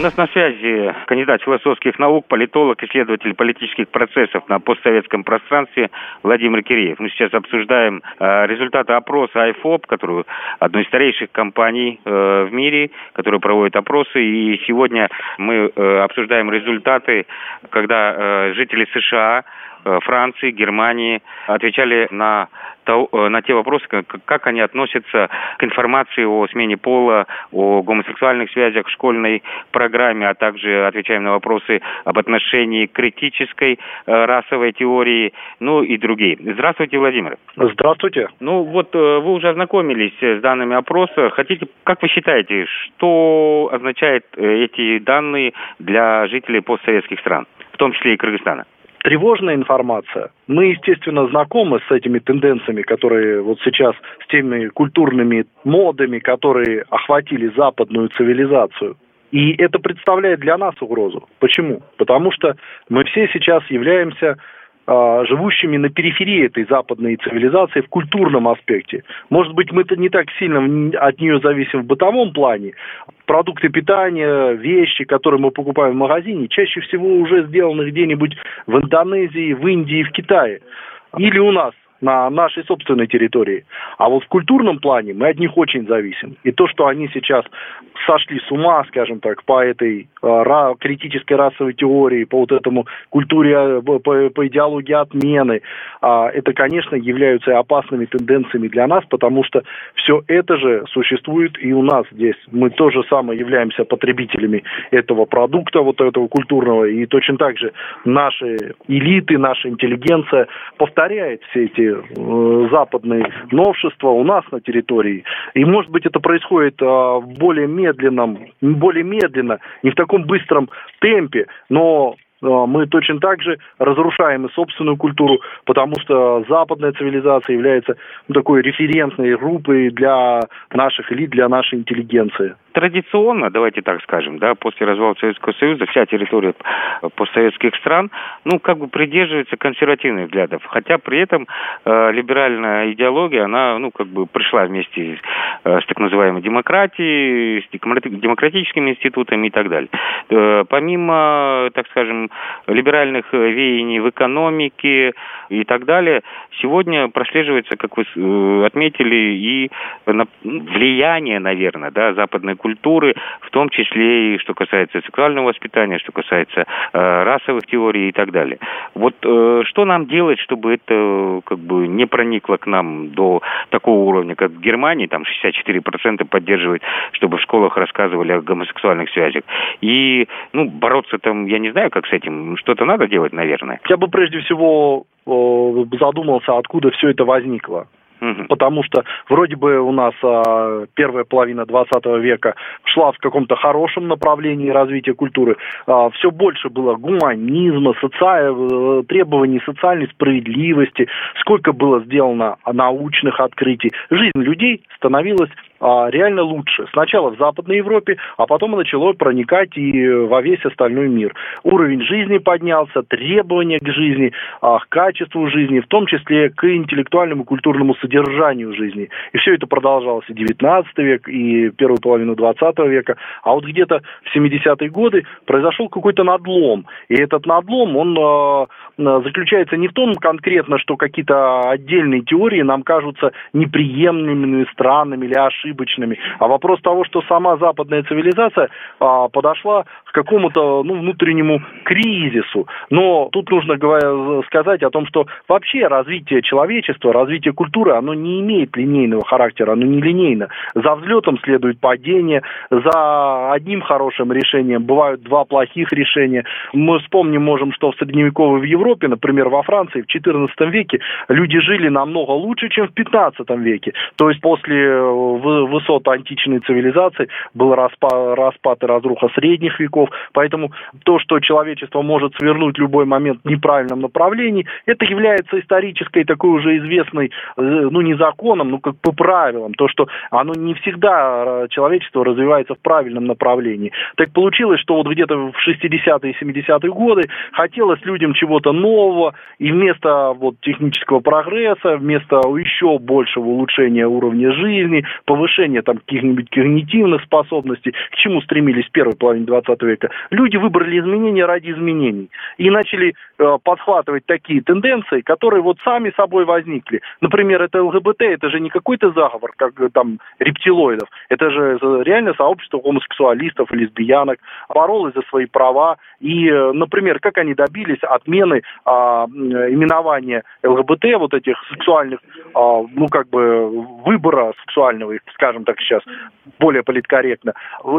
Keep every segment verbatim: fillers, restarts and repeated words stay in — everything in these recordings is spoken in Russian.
нас на связи кандидат философских наук, политолог, исследователь политических процессов на постсоветском пространстве Владимир Киреев. Мы сейчас обсуждаем э, результаты опроса ай эф о пи, которую одной из старейших компаний э, в мире, которая проводит опросы. И сегодня мы э, обсуждаем результаты, когда э, жители США, э, Франции, Германии отвечали на на те вопросы, как, как они относятся к информации о смене пола, о гомосексуальных связях в школьной программе, а также отвечаем на вопросы об отношении к критической э, расовой теории, ну и другие. Здравствуйте, Владимир. Здравствуйте. Ну вот э, вы уже ознакомились с данными опроса. Хотите, как вы считаете, что означают э, эти данные для жителей постсоветских стран, в том числе и Кыргызстана? Тревожная информация. Мы, естественно, знакомы с этими тенденциями, которые вот сейчас, с теми культурными модами, которые охватили западную цивилизацию. И это представляет для нас угрозу. Почему? Потому что мы все сейчас являемся а, живущими на периферии этой западной цивилизации в культурном аспекте. Может быть, мы-то не так сильно от нее зависим в бытовом плане. Продукты питания, вещи, которые мы покупаем в магазине, чаще всего уже сделаны где-нибудь в Индонезии, в Индии, в Китае. Или у нас, на нашей собственной территории. А вот в культурном плане мы от них очень зависим. И то, что они сейчас сошли с ума, скажем так, по этой э, критической расовой теории, по вот этому культуре, по, по идеологии отмены, э, это, конечно, являются опасными тенденциями для нас, потому что все это же существует и у нас здесь. Мы тоже самое являемся потребителями этого продукта, вот этого культурного, и точно так же наши элиты, наша интеллигенция повторяет все эти западные новшества у нас на территории. И, может быть, это происходит а, в более медленном, более медленно, не в таком быстром темпе, но а, мы точно так же разрушаем и собственную культуру, потому что западная цивилизация является ну, такой референтной группой для наших элит, для нашей интеллигенции. Традиционно, давайте так скажем, да, после развала Советского Союза вся территория постсоветских стран, ну, как бы придерживается консервативных взглядов, хотя при этом э, либеральная идеология, она, ну, как бы пришла вместе с, э, с так называемой демократией, с демократическими институтами и так далее. Э, помимо, так скажем, либеральных веяний в экономике и так далее, сегодня прослеживается, как вы э, отметили, и на, влияние, наверное, да, западной культуры, в том числе и что касается сексуального воспитания, что касается э, расовых теорий и так далее. Вот э, что нам делать, чтобы это как бы не проникло к нам до такого уровня, как в Германии, там шестьдесят четыре процента поддерживают, чтобы в школах рассказывали о гомосексуальных связях. И, ну, бороться там, я не знаю, как с этим, что-то надо делать, наверное. Я бы прежде всего э, задумался, откуда все это возникло. Потому что вроде бы у нас а, первая половина двадцатого века шла в каком-то хорошем направлении развития культуры. А, все больше было гуманизма, соци... требований социальной справедливости, сколько было сделано научных открытий. Жизнь людей становилась а, реально лучше. Сначала в Западной Европе, а потом начало проникать и во весь остальной мир. Уровень жизни поднялся, требования к жизни, а, к качеству жизни, в том числе к интеллектуальному культурному содержанию. Содержанию жизни. И все это продолжалось и девятнадцатый век, и первую половину двадцатого века. А вот где-то в семидесятые годы произошел какой-то надлом. И этот надлом, он э, заключается не в том конкретно, что какие-то отдельные теории нам кажутся неприемлемыми, странными или ошибочными, а вопрос того, что сама западная цивилизация э, подошла к какому-то ну, внутреннему кризису. Но тут нужно говоря, сказать о том, что вообще развитие человечества, развитие культуры, оно не имеет линейного характера, оно не линейно. За взлетом следует падение, за одним хорошим решением бывают два плохих решения. Мы вспомним можем, что в средневековой в Европе, например, во Франции в четырнадцатом веке люди жили намного лучше, чем в пятнадцатом веке. То есть после высот античной цивилизации был распад, распад и разруха средних веков. Поэтому то, что человечество может свернуть в любой момент в неправильном направлении, это является исторической такой уже известной ну, не законом, ну, как по правилам, то, что оно не всегда человечество развивается в правильном направлении. Так получилось, что вот где-то в шестидесятые и семидесятые годы хотелось людям чего-то нового, и вместо вот технического прогресса, вместо еще большего улучшения уровня жизни, повышения повышение там каких-нибудь когнитивных способностей, к чему стремились в первой половине двадцатого века. Люди выбрали изменения ради изменений и начали э, подхватывать такие тенденции, которые вот сами собой возникли. Например, это ЛГБТ, это же не какой-то заговор, как там рептилоидов, это же реально сообщество гомосексуалистов и лесбиянок боролось за свои права. И, например, как они добились отмены а, именования ЛГБТ, вот этих сексуальных, а, ну, как бы, выбора сексуального, скажем так сейчас, более политкорректно,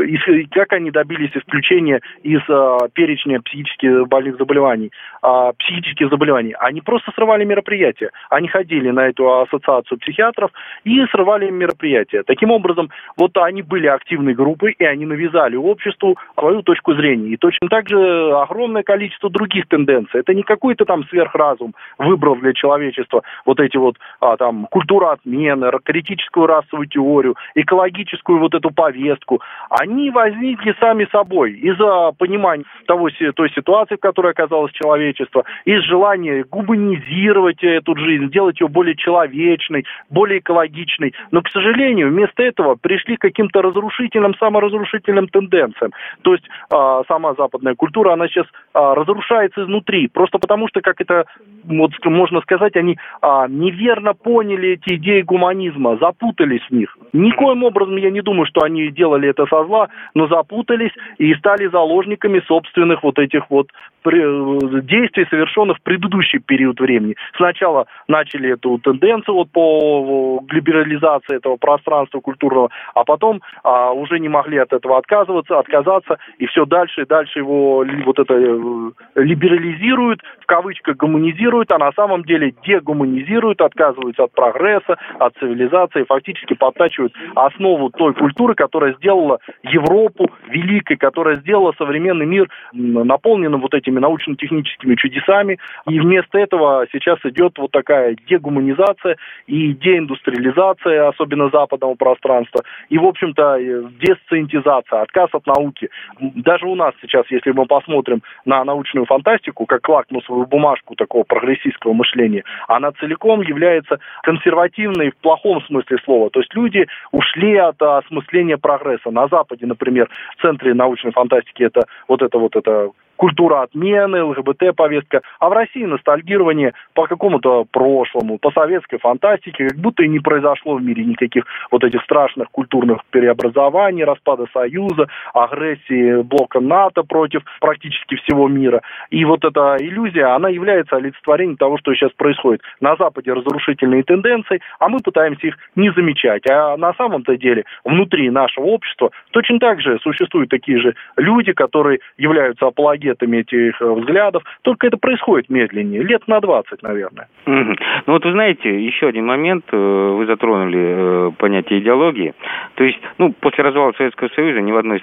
и как они добились исключения из а, перечня психических больных заболеваний, а, психических заболеваний. Они просто срывали мероприятия. Они ходили на эту ассоциацию психиатров и срывали мероприятия. Таким образом, вот они были активной группой, и они навязали обществу свою точку зрения. И точно так же огромное количество других тенденций. Это не какой-то там сверхразум выбрал для человечества вот эти вот а, там культуру отмены, критическую расовую теорию, экологическую вот эту повестку. Они возникли сами собой из-за понимания того, той ситуации, в которой оказалось человечество, из желания гуманизировать эту жизнь, сделать ее более человечной, более экологичной. Но, к сожалению, вместо этого пришли к каким-то разрушительным, саморазрушительным тенденциям. То есть а, сама западная культура, она сейчас а, разрушается изнутри, просто потому что, как это вот, можно сказать, они а, неверно поняли эти идеи гуманизма, запутались в них. Никоим образом я не думаю, что они делали это со зла, но запутались и стали заложниками собственных вот этих вот действий, совершенных в предыдущий период времени. Сначала начали эту тенденцию вот по либерализации этого пространства культурного, а потом а, уже не могли от этого отказываться, отказаться, и все дальше и дальше его вот это либерализируют, в кавычках гуманизируют, а на самом деле дегуманизируют, отказываются от прогресса, от цивилизации, фактически подтачивают основу той культуры, которая сделала Европу великой, которая сделала современный мир наполненным вот этими научно-техническими чудесами. И вместо этого сейчас идет вот такая дегуманизация и деиндустриализация, особенно западного пространства, и, в общем-то, десциентизация, отказ от науки. Даже у нас сейчас, если мы посмотрим на научную фантастику, как лакмусовую бумажку такого прогрессистского мышления, она целиком является консервативной в плохом смысле слова. То есть люди ушли от осмысления прогресса. На Западе, например, в центре научной фантастики это вот это вот это культура отмены, ЛГБТ-повестка, а в России ностальгирование по какому-то прошлому, по советской фантастике, как будто и не произошло в мире никаких вот этих страшных культурных преобразований, распада Союза, агрессии блока НАТО против практически всего мира. И вот эта иллюзия, она является олицетворением того, что сейчас происходит. На Западе разрушительные тенденции, а мы пытаемся их не замечать. А на самом-то деле внутри нашего общества точно так же существуют такие же люди, которые являются апологетами этих взглядов, только это происходит медленнее, лет на двадцать, наверное. Mm-hmm. Ну вот вы знаете, еще один момент, вы затронули понятие идеологии, то есть, ну, после развала Советского Союза ни в одной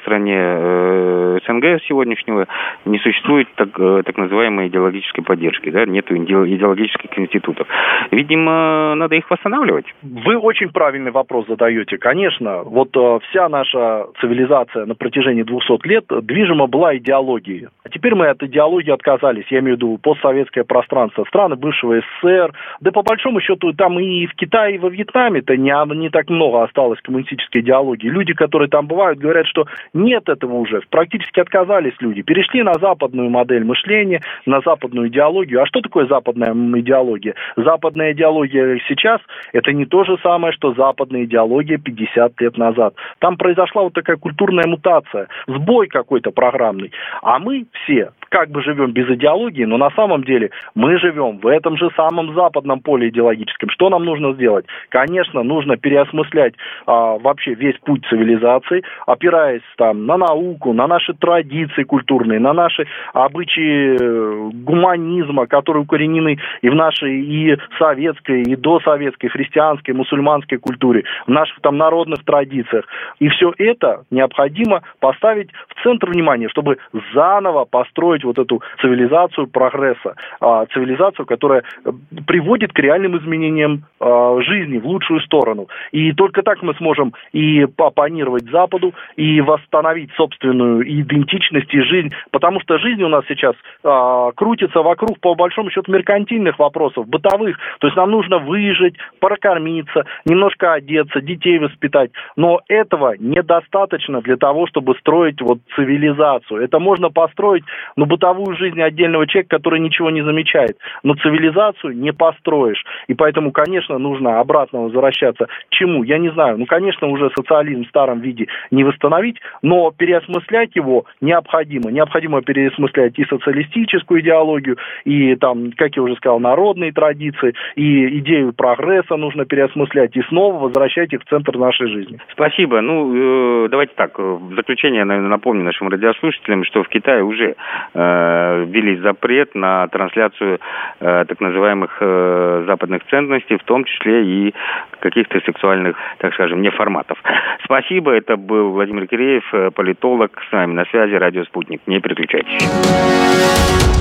стране СНГ сегодняшнего не существует так, так называемой идеологической поддержки, да, нету идеологических институтов. Видимо, надо их восстанавливать. Вы очень правильный вопрос задаете. Конечно, вот вся наша цивилизация на протяжении двухсот лет движима была идеологией. Теперь мы от идеологии отказались, я имею в виду постсоветское пространство, страны бывшего СССР, да по большому счету там и в Китае, и во Вьетнаме-то не, не так много осталось коммунистической идеологии. Люди, которые там бывают, говорят, что нет этого уже, практически отказались люди, перешли на западную модель мышления, на западную идеологию. А что такое западная идеология? Западная идеология сейчас это не то же самое, что западная идеология пятьдесят лет назад. Там произошла вот такая культурная мутация, сбой какой-то программный. А мы все как бы живем без идеологии, но на самом деле мы живем в этом же самом западном поле идеологическом. Что нам нужно сделать? Конечно, нужно переосмыслять а, вообще весь путь цивилизации, опираясь там на науку, на наши традиции культурные, на наши обычаи гуманизма, которые укоренены и в нашей и советской, и досоветской, христианской, мусульманской культуре, в наших там народных традициях. И все это необходимо поставить в центр внимания, чтобы заново построить вот эту цивилизацию прогресса, цивилизацию, которая приводит к реальным изменениям жизни в лучшую сторону. И только так мы сможем и оппонировать Западу, и восстановить собственную идентичность и жизнь, потому что жизнь у нас сейчас а, крутится вокруг, по большому счету, меркантильных вопросов, бытовых. То есть нам нужно выжить, прокормиться, немножко одеться, детей воспитать. Но этого недостаточно для того, чтобы строить вот цивилизацию. Это можно построить, ну, бытовую жизнь отдельного человека, который ничего не замечает. Но цивилизацию не построишь. И поэтому, конечно, нужно обратно возвращаться к чему? Я не знаю. Ну, конечно, уже социализм в старом виде не восстановить, но переосмыслять его необходимо. Необходимо переосмыслять и социалистическую идеологию, и там, как я уже сказал, народные традиции, и идею прогресса нужно переосмыслять, и снова возвращать их в центр нашей жизни. Спасибо. Ну, э, давайте так, в заключение, наверное, напомню нашим радиослушателям, что в Китае уже э, ввели запрет на трансляцию э, так называемых э, западных ценностей, в том числе и каких-то сексуальных, так скажем, неформатов. Спасибо. Это был Владимир Киреев, политолог, с нами на связи, радио «Спутник». Не переключайтесь.